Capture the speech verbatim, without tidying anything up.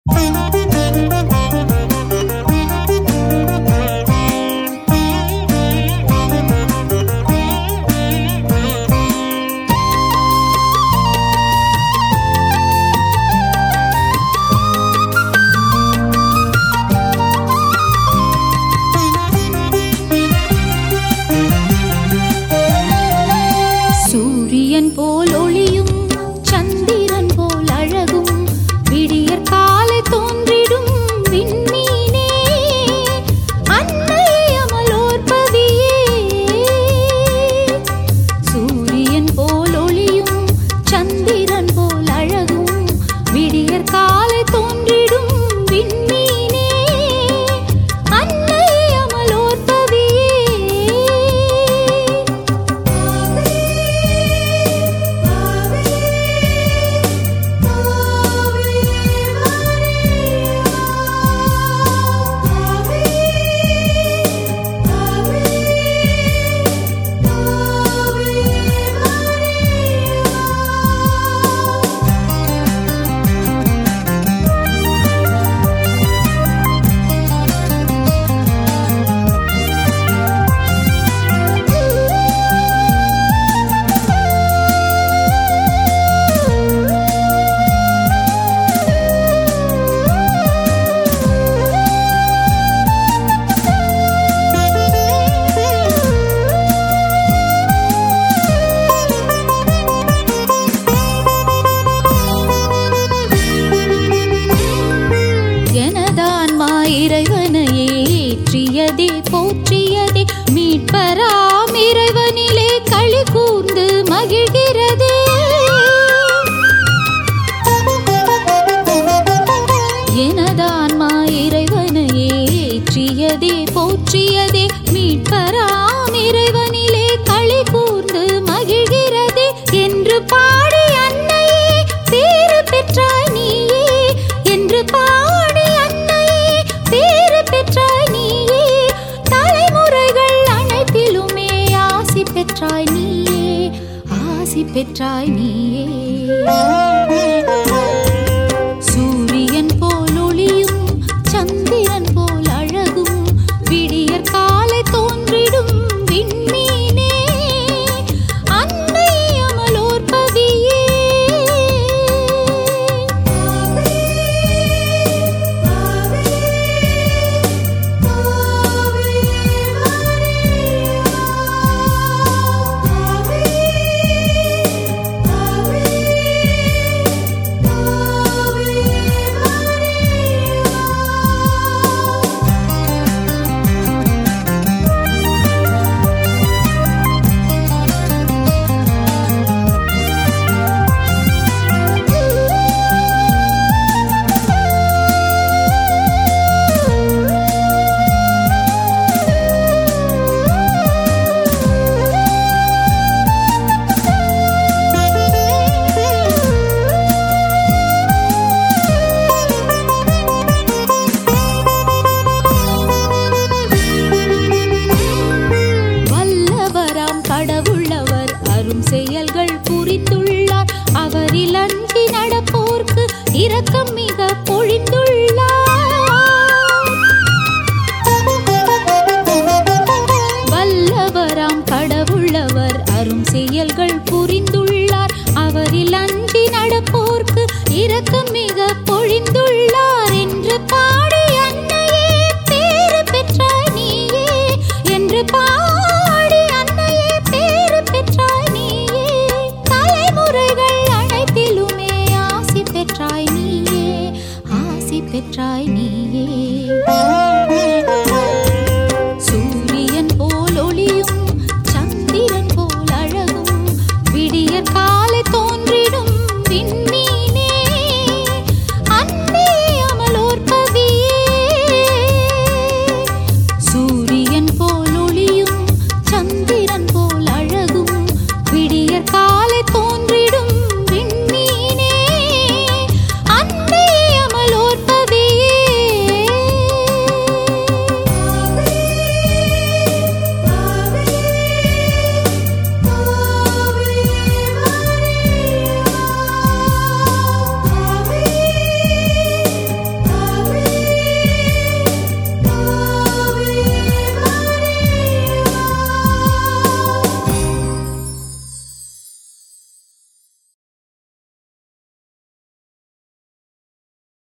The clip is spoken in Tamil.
சூரியன் போல் ஒளியும் சந்திரன் போல் அழகும் விடியற் காலை தோன்றிடும் விண்மீனே அன்னை அமலோற்பவியே. சூரியன் போல் ஒளியும் சந்திரன் போல் அழகும் விடியற் காலை தோன்றிடும் விண்மீனே அன்னை அமலோற்பவியே. இறைவனையே ஏற்றியதே போற்றியதே மீட்பராம் இறைவனிலே களி கூர்ந்து மகிழ்கிறதே. எனதான்மா இறைவனையே ஏற்றியதே போற்றியதே மீட்பராம் இறைவனிலே களி கூர்ந்து மகிழ்கிறதே என்று பாடி அன்னையே பேறு பெற்றாய் நீயே என்று பாடி பேறு பெற்றாய் நீயே தலைமுறைகள் அனைத்திலுமே ஆசி பெற்றாய் நீயே ஆசி பெற்றாய் நீயே. சூரியன் போல் ஒளியும் சந்திரன் போல் அழகும் விடியற் காலை தோன்றிடும் விண்மீனே அன்னை அமலோற்பவியே. கடவுளவர் அரும் செயல்கள் புரிந்துள்ளார் அவரில் அஞ்சி நடப்போர்க்கு இரக்கம் மிக பொழிந்துள்ளார். வல்லவராம் கடவுளவர் அரும் செயல்கள் புரிந்துள்ளார் அவரில் அஞ்சி நடப்போர்க்கு இரக்கம் மிக பொழிந்துள்ளார் என்று பாடி அன்னையே பேறு பெற்றாய் நீயே என்று பாடி அன்னையே பேறு பெற்றாய் நீயே தலைமுறைகள் அனைத்திலுமே ஆசி பெற்றாய் நீயே ஆசி பெற்றாய் நீயே.